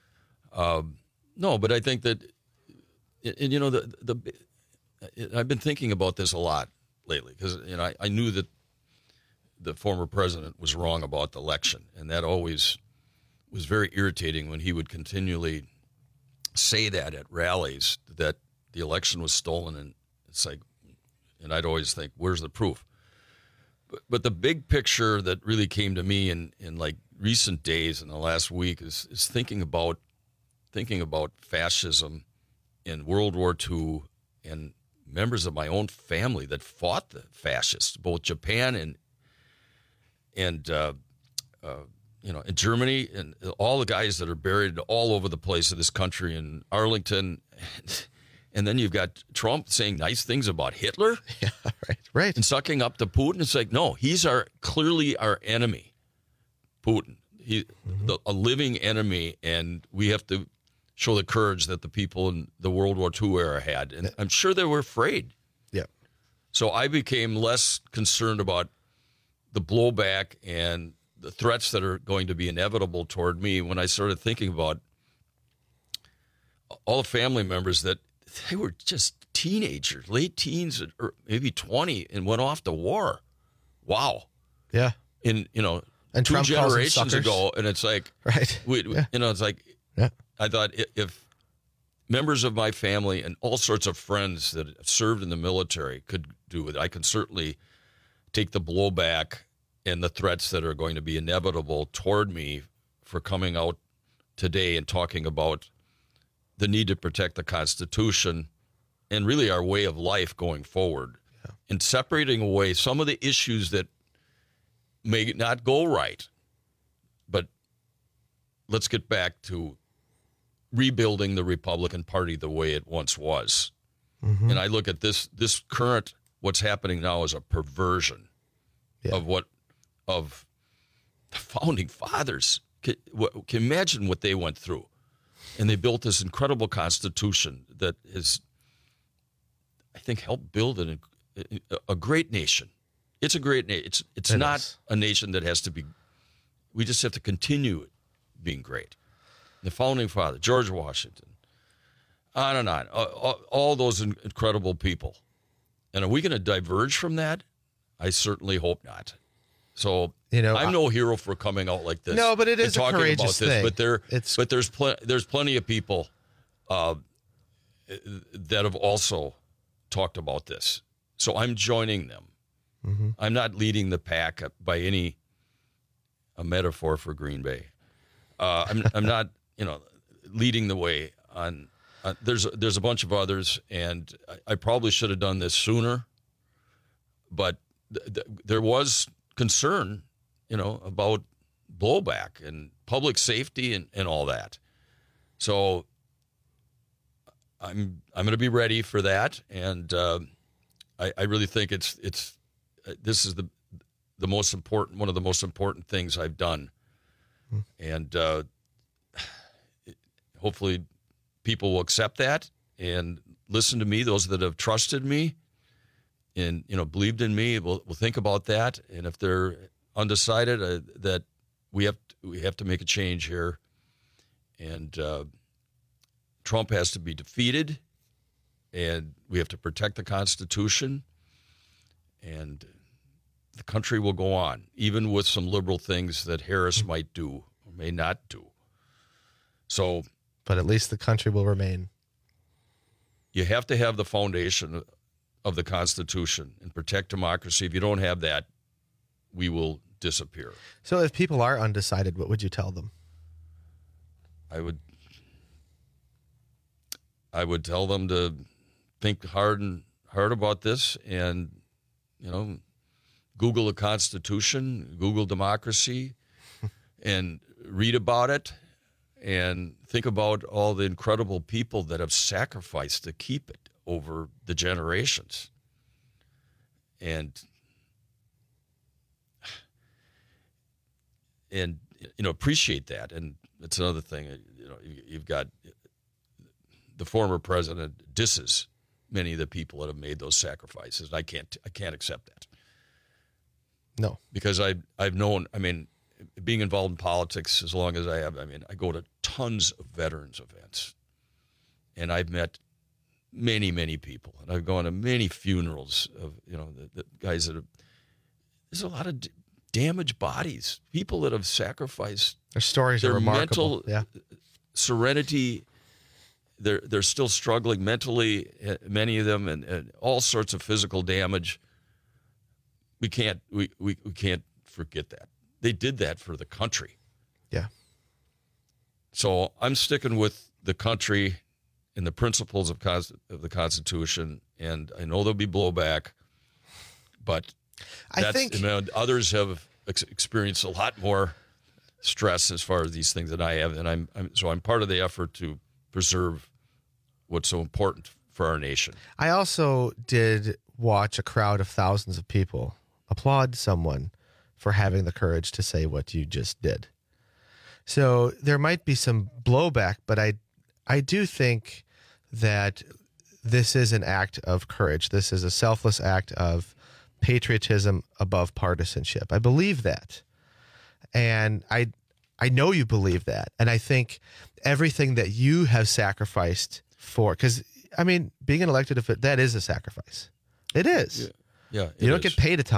Um, no, but I think that, and you know, the the I've been thinking about this a lot lately because you know I, I knew that the former president was wrong about the election, and that always was very irritating when he would continually say that at rallies, that the election was stolen. And it's like, and I'd always think, where's the proof? But, but the big picture that really came to me in, in like recent days in the last week is, is thinking about, thinking about fascism in World War Two and members of my own family that fought the fascists, both Japan and, and, uh, uh, you know, in Germany, and all the guys that are buried all over the place of this country, in Arlington, and then you've got Trump saying nice things about Hitler, yeah, right, right, and sucking up to Putin. It's like, no, he's our clearly our enemy, Putin. He, mm-hmm. the, a living enemy, and we have to show the courage that the people in the World War Two era had, and I'm sure they were afraid. Yeah. So I became less concerned about the blowback and the threats that are going to be inevitable toward me when I started thinking about all the family members that they were just teenagers, late teens, or maybe twenty, and went off to war. Wow. Yeah. In, you know, and two Trump calls them generations suckers. ago. And it's like, right. we, we- Yeah. you know, it's like, Yeah. I thought i- if members of my family and all sorts of friends that have served in the military could do it, I can certainly take the blowback and the threats that are going to be inevitable toward me for coming out today and talking about the need to protect the Constitution and really our way of life going forward, yeah. and separating away some of the issues that may not go right. But let's get back to rebuilding the Republican Party the way it once was. Mm-hmm. And I look at this this current, what's happening now as a perversion yeah. of what, of the founding fathers. Can, what, can you imagine what they went through? And they built this incredible Constitution that is, I think, helped build an, a great nation. It's a great nation. It's it's it not is. a nation that has to be, we just have to continue being great. The founding father, George Washington, on and on, all, all those incredible people. And are we going to diverge from that? I certainly hope not. So you know, I'm no hero for coming out like this. No, but it is and a talking courageous about this, thing. But there, it's, but there's pl- there's plenty of people uh, that have also talked about this. So I'm joining them. Mm-hmm. I'm not leading the pack by any a metaphor for Green Bay. Uh, I'm I'm not you know leading the way on. Uh, there's there's a bunch of others, and I, I probably should have done this sooner. But th- th- there was concern, you know, about blowback and public safety and, and all that. So I'm I'm going to be ready for that, and uh, I, I really think it's it's uh, this is the the most important one of the most important things I've done, hmm. and uh, hopefully people will accept that and listen to me. Those that have trusted me and you know believed in me will will think about that, and if they're undecided, uh, that we have to, we have to make a change here, and uh, Trump has to be defeated, and we have to protect the Constitution, and the country will go on, even with some liberal things that Harris might do or may not do. So, but at least the country will remain. You have to have the foundation of the Constitution and protect democracy. If you don't have that, we will disappear. So if people are undecided, what would you tell them? I would I would tell them to think hard and hard about this, and you know, Google the Constitution, Google democracy, and read about it, and think about all the incredible people that have sacrificed to keep it over the generations. And and you know, appreciate that. And it's another thing, you know, you've got the former president disses many of the people that have made those sacrifices. I can't I can't accept that. No. Because I I've known, I mean, being involved in politics as long as I have, I mean, I go to tons of veterans events. And I've met many, many people. And I've gone to many funerals of, you know, the, the guys that have, there's a lot of d- damaged bodies, people that have sacrificed their stories their are remarkable. mental yeah. serenity. They're they're still struggling mentally, many of them, and, and all sorts of physical damage. We can't we, we, we can't forget that. They did that for the country. Yeah. So I'm sticking with the country and the principles of, cons- of the Constitution, and I know there'll be blowback, but I that's, think you know, others have ex- experienced a lot more stress as far as these things than I have, and I'm, I'm so I'm part of the effort to preserve what's so important for our nation. I also did watch a crowd of thousands of people applaud someone for having the courage to say what you just did. So there might be some blowback, but I I do think that this is an act of courage. This is a selfless act of patriotism above partisanship. I believe that. And I I know you believe that. And I think everything that you have sacrificed for, because, I mean, being an elected official, that is a sacrifice. It is. Yeah, yeah you don't is. get paid a ton.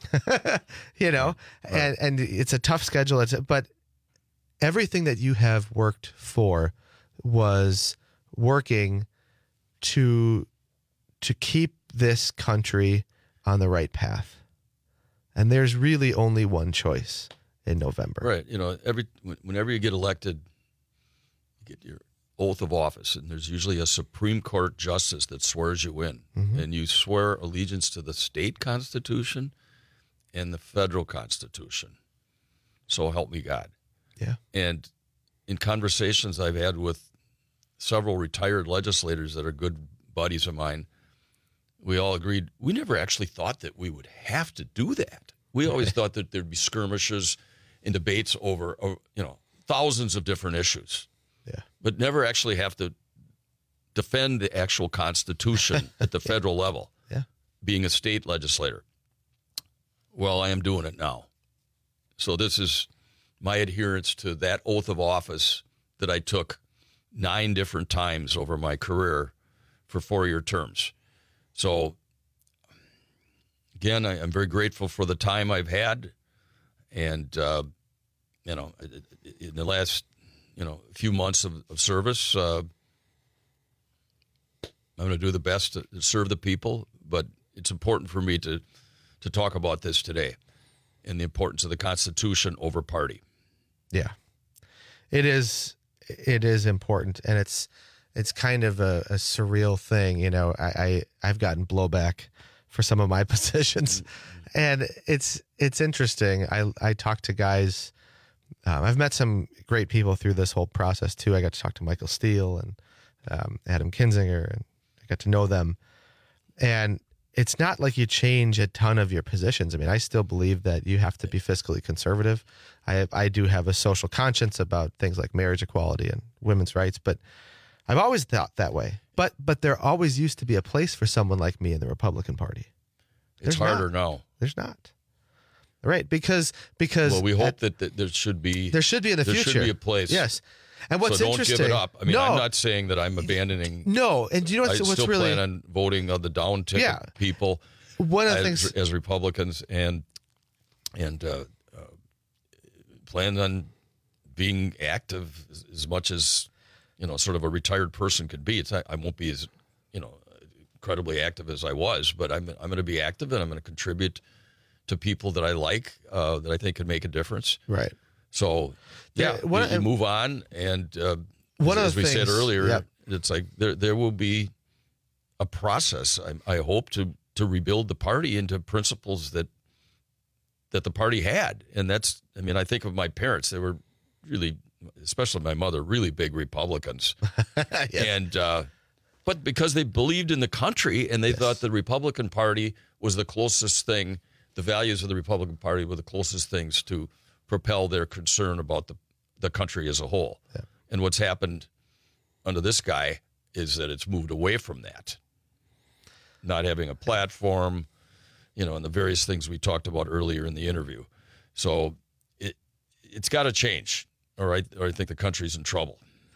you know, right. and, and it's a tough schedule. It's, but everything that you have worked for was working to to keep this country on the right path. And there's really only one choice in November. Right. You know, every whenever you get elected, you get your oath of office, and there's usually a Supreme Court justice that swears you in. Mm-hmm. And you swear allegiance to the state constitution and the federal constitution. So help me God. Yeah. And in conversations I've had with several retired legislators that are good buddies of mine, we all agreed we never actually thought that we would have to do that. We always thought that there'd be skirmishes and debates over, you know, thousands of different issues. Yeah. But never actually have to defend the actual Constitution at the federal level. Yeah. Being a state legislator. Well, I am doing it now. So this is my adherence to that oath of office that I took nine different times over my career for four-year terms. So, again, I, I'm very grateful for the time I've had. And, uh, you know, in the last, you know, few months of, of service, uh, I'm going to do the best to serve the people. But it's important for me to, to talk about this today and the importance of the Constitution over party. Yeah, it is. It is important, and it's it's kind of a, a surreal thing. You know, I, I I've gotten blowback for some of my positions, and it's it's interesting. I I talk to guys. Um, I've met some great people through this whole process too. I got to talk to Michael Steele and um, Adam Kinzinger, and I got to know them. And it's not like you change a ton of your positions. I mean, I still believe that you have to be fiscally conservative. I have, I do have a social conscience about things like marriage equality and women's rights, but I've always thought that way. But but there always used to be a place for someone like me in the Republican Party. It's There's harder not. now. There's not. Right, because because well, we hope at, that, that there should be there should be in the there future. There should be a place. Yes. And what's so don't interesting, give it up. I mean, no, I'm not saying that I'm abandoning. No, and do you know what's, I what's still really plan on voting on the down ticket yeah. people. One of the as, things as Republicans, and and uh, uh, plan on being active as, as much as you know, sort of a retired person could be. It's not, I won't be as you know incredibly active as I was, but I'm I'm going to be active, and I'm going to contribute to people that I like, uh, that I think can make a difference. Right. So, yeah, yeah one, you, you move on, and uh, one as, of as we things, said earlier, yep. it's like there there will be a process. I, I hope to to rebuild the party into principles that that the party had, and that's. I mean, I think of my parents; they were really, especially my mother, really big Republicans, yeah. and uh, but because they believed in the country and they yes. thought the Republican Party was the closest thing. The values of the Republican Party were the closest things to propel their concern about the, the country as a whole. Yeah. And what's happened under this guy is that it's moved away from that. Not having a platform, you know, and the various things we talked about earlier in the interview. So it, it's got to change, all right, or I think the country's in trouble.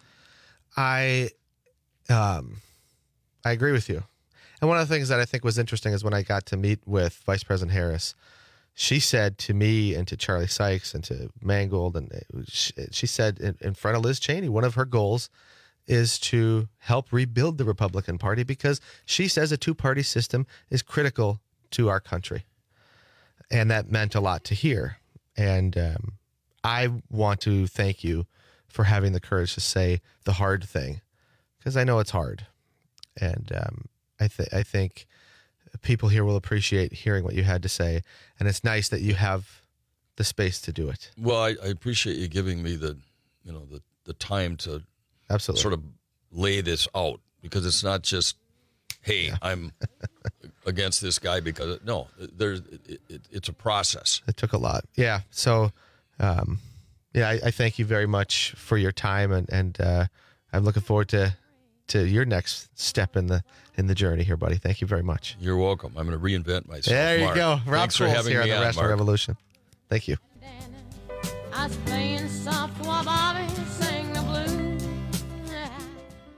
I, um, I agree with you. And one of the things that I think was interesting is when I got to meet with Vice President Harris, she said to me and to Charlie Sykes and to Mangold, and she, she said in, in front of Liz Cheney, one of her goals is to help rebuild the Republican Party because she says a two-party system is critical to our country. And that meant a lot to hear. And um, I want to thank you for having the courage to say the hard thing, because I know it's hard. And um, I, th- I think people here will appreciate hearing what you had to say. And it's nice that you have the space to do it. Well, I, I appreciate you giving me the, you know, the, the time to absolutely sort of lay this out, because it's not just, hey, yeah. I'm against this guy because no, there's it, it, it's a process. It took a lot. Yeah. So, um, yeah, I, I thank you very much for your time, and and uh, I'm looking forward to to your next step in the in the journey here, buddy. Thank you very much. You're welcome. I'm going to reinvent myself. There you Mark. go. Rob Thanks for having here me on the on, Wrestling Mark. Revolution. Thank you. I was playing soft while Bobby sang the blues.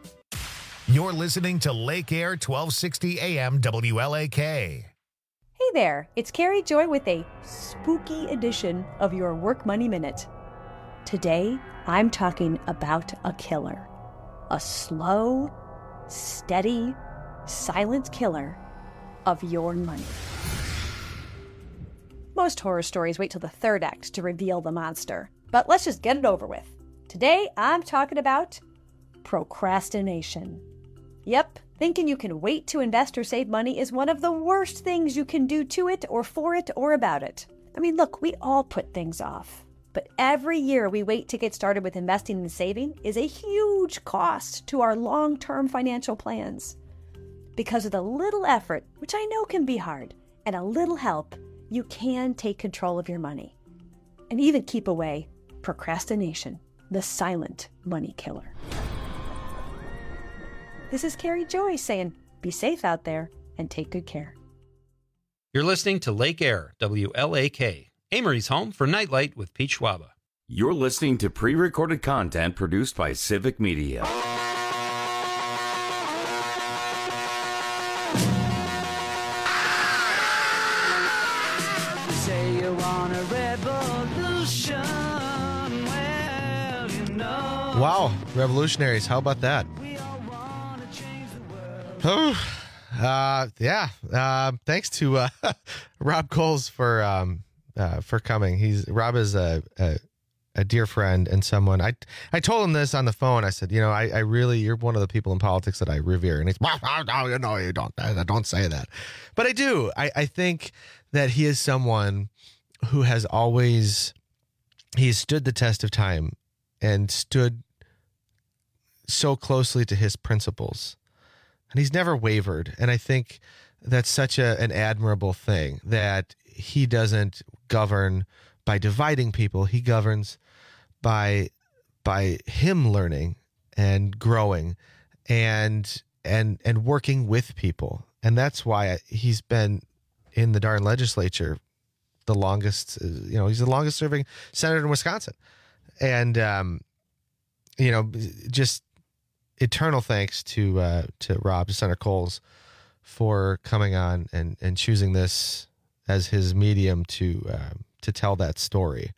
You're listening to Lake Air twelve sixty A M W L A K. Hey there, it's Carrie Joy with a spooky edition of your Work Money Minute. Today, I'm talking about a killer. A slow, steady, silent killer of your money. Most horror stories wait till the third act to reveal the monster, but let's just get it over with. Today, I'm talking about procrastination. Yep, thinking you can wait to invest or save money is one of the worst things you can do to it or for it or about it. I mean, look, we all put things off. But every year we wait to get started with investing and saving is a huge cost to our long-term financial plans. Because of the little effort, which I know can be hard, and a little help, you can take control of your money. And even keep away procrastination, the silent money killer. This is Carrie Joy saying, be safe out there and take good care. You're listening to Lake Air, W L A K. Amory's home for Nightlight with Pete Schwaba. You're listening to pre-recorded content produced by Civic Media. Say you want a revolution, well, you know. Wow, revolutionaries, how about that? Oh, uh, yeah. Uh, thanks to uh, Rob Coles for um, uh, for coming. He's Rob is a, a a dear friend and someone. I I told him this on the phone. I said, you know, I, I really, you're one of the people in politics that I revere. And he's, no, you know, you don't. I don't say that, but I do. I, I think that he is someone who has always he's stood the test of time and stood so closely to his principles. And he's never wavered. And I think that's such a, an admirable thing, that he doesn't govern by dividing people. He governs by by him learning and growing and and and working with people. And that's why he's been in the darn legislature the longest, you know, he's the longest serving senator in Wisconsin. And, um, you know, just eternal thanks to uh, to Rob, to Senator Coles, for coming on and, and choosing this as his medium to uh, to tell that story.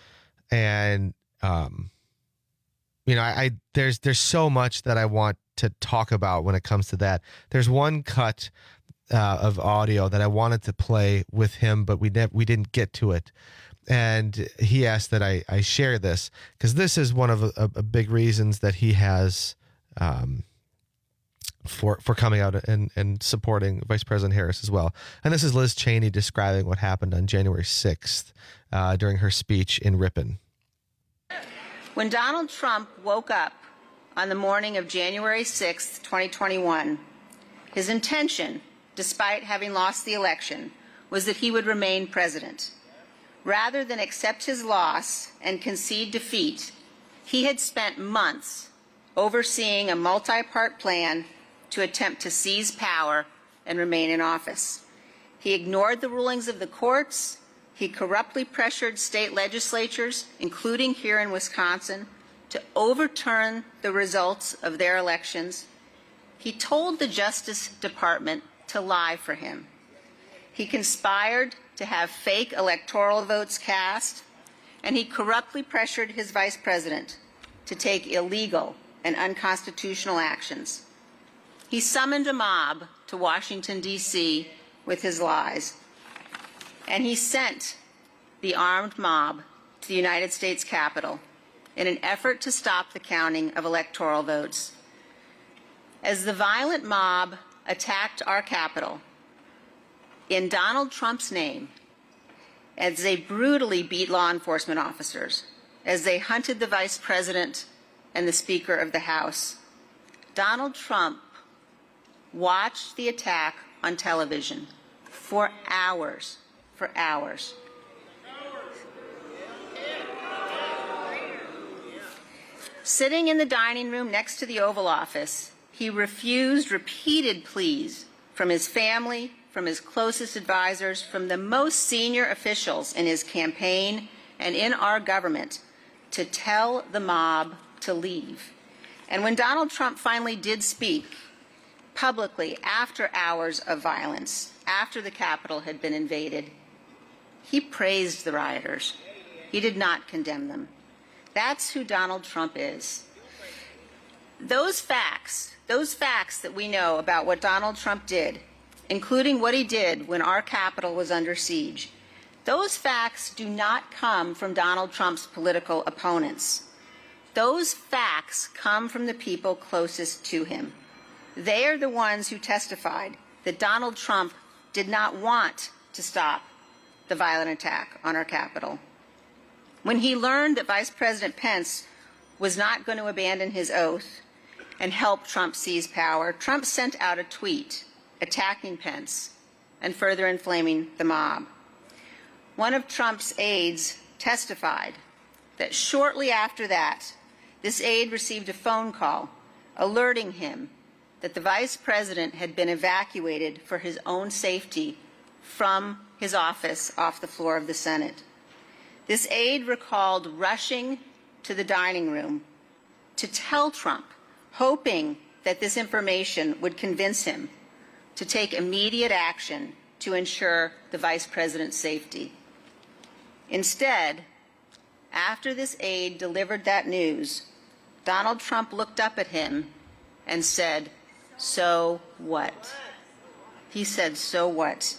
And um, you know, I, I there's there's so much that I want to talk about when it comes to that. There's one cut uh, of audio that I wanted to play with him, but we ne- we didn't get to it. And he asked that I, I share this because this is one of a, a big reasons that he has um, for for coming out and, and supporting Vice President Harris as well. And this is Liz Cheney describing what happened on January sixth uh, during her speech in Ripon. When Donald Trump woke up on the morning of January sixth, twenty twenty-one, his intention, despite having lost the election, was that he would remain president. Rather than accept his loss and concede defeat, he had spent months overseeing a multi-part plan to attempt to seize power and remain in office. He ignored the rulings of the courts. He corruptly pressured state legislatures, including here in Wisconsin, to overturn the results of their elections. He told the Justice Department to lie for him. He conspired to have fake electoral votes cast, and he corruptly pressured his vice president to take illegal and unconstitutional actions. He summoned a mob to Washington, D C with his lies, and he sent the armed mob to the United States Capitol in an effort to stop the counting of electoral votes. As the violent mob attacked our Capitol, in Donald Trump's name, as they brutally beat law enforcement officers, as they hunted the vice president and the Speaker of the House, Donald Trump watched the attack on television for hours, for hours. Sitting in the dining room next to the Oval Office, he refused repeated pleas from his family, from his closest advisors, from the most senior officials in his campaign and in our government to tell the mob to leave. And when Donald Trump finally did speak, publicly after hours of violence, after the Capitol had been invaded, he praised the rioters. He did not condemn them. That's who Donald Trump is. Those facts, those facts that we know about what Donald Trump did, including what he did when our Capitol was under siege, those facts do not come from Donald Trump's political opponents. Those facts come from the people closest to him. They are the ones who testified that Donald Trump did not want to stop the violent attack on our Capitol. When he learned that Vice President Pence was not going to abandon his oath and help Trump seize power, Trump sent out a tweet attacking Pence and further inflaming the mob. One of Trump's aides testified that shortly after that, this aide received a phone call alerting him that the vice president had been evacuated for his own safety from his office off the floor of the Senate. This aide recalled rushing to the dining room to tell Trump, hoping that this information would convince him to take immediate action to ensure the vice president's safety. Instead, after this aide delivered that news, Donald Trump looked up at him and said, "So what?" He said, "So what?"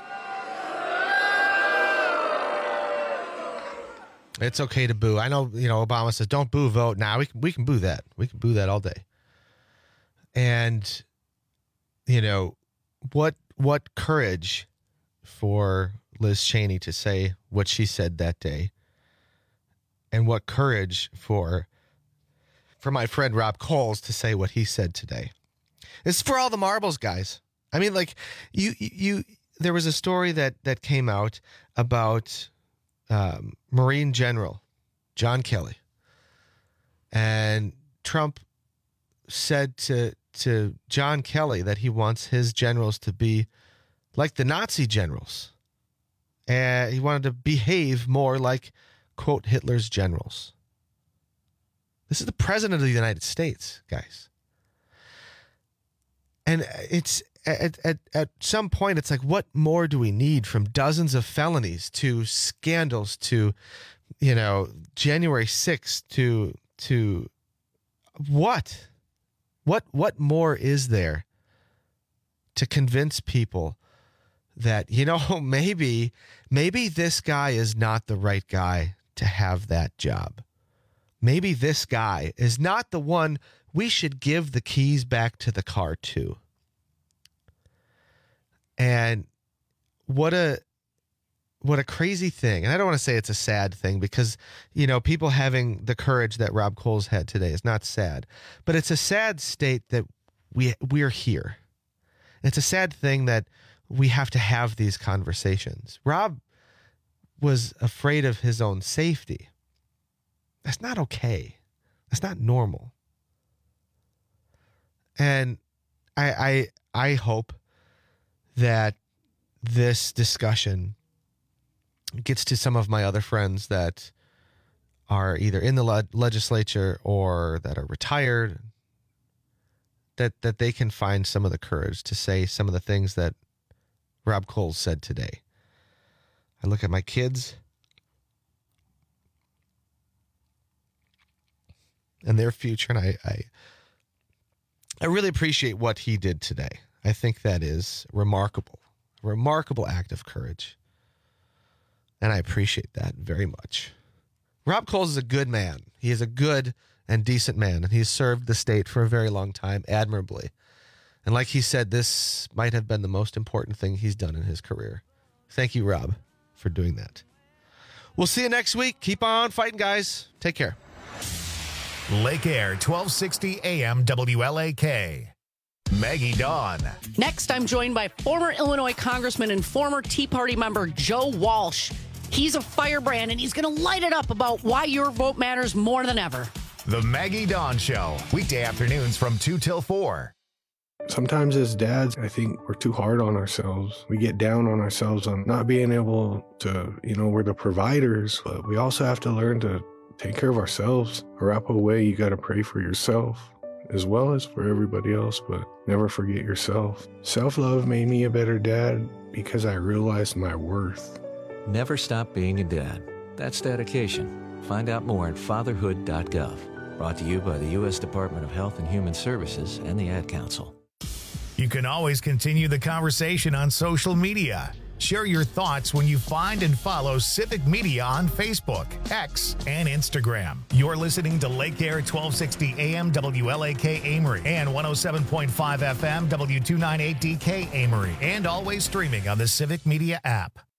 It's okay to boo. I know, you know, Obama says, don't boo, vote. Now we can, we can boo that. We can boo that all day. And, you know, what, what courage for Liz Cheney to say what she said that day. And what courage for, for my friend Rob Coles to say what he said today. It's for all the marbles, guys. I mean, like you, you, there was a story that, that came out about, Um, Marine General John Kelly, and Trump said to to John Kelly that he wants his generals to be like the Nazi generals, and he wanted to behave more like, quote, Hitler's generals. This is the president of the United States, guys, and it's. At, at at some point, it's like, what more do we need from dozens of felonies to scandals to, you know, January sixth to to what? What what more is there to convince people that, you know, maybe maybe this guy is not the right guy to have that job. Maybe this guy is not the one we should give the keys back to the car to. And what a what a crazy thing. And I don't want to say it's a sad thing because, you know, people having the courage that Rob Coles had today is not sad. But it's a sad state that we we're here. It's a sad thing that we have to have these conversations. Rob was afraid of his own safety. That's not okay. That's not normal. And I I I hope that this discussion gets to some of my other friends that are either in the le- legislature or that are retired, that that they can find some of the courage to say some of the things that Rob Coles said today. I look at my kids and their future, and I, I, I really appreciate what he did today. I think that is remarkable, a remarkable act of courage. And I appreciate that very much. Rob Coles is a good man. He is a good and decent man, and he's served the state for a very long time admirably. And like he said, this might have been the most important thing he's done in his career. Thank you, Rob, for doing that. We'll see you next week. Keep on fighting, guys. Take care. Lake Air, twelve sixty A M W L A K. Maggie Dawn. Next, I'm joined by former Illinois Congressman and former Tea Party member Joe Walsh. He's a firebrand, and he's going to light it up about why your vote matters more than ever. The Maggie Dawn Show, weekday afternoons from two till four. Sometimes as dads, I think we're too hard on ourselves. We get down on ourselves on not being able to, you know, we're the providers, but we also have to learn to take care of ourselves. Arapahoe way, you got to pray for yourself. as well as for everybody else, but never forget yourself. Self-love made me a better dad because I realized my worth. Never stop being a dad. That's dedication. Find out more at fatherhood dot gov. Brought to you by the U S Department of Health and Human Services and the Ad Council. You can always continue the conversation on social media. Share your thoughts when you find and follow Civic Media on Facebook, X, and Instagram. You're listening to Lake Air twelve sixty A M W L A K Amory and one oh seven point five F M W two ninety-eight D K Amory, and always streaming on the Civic Media app.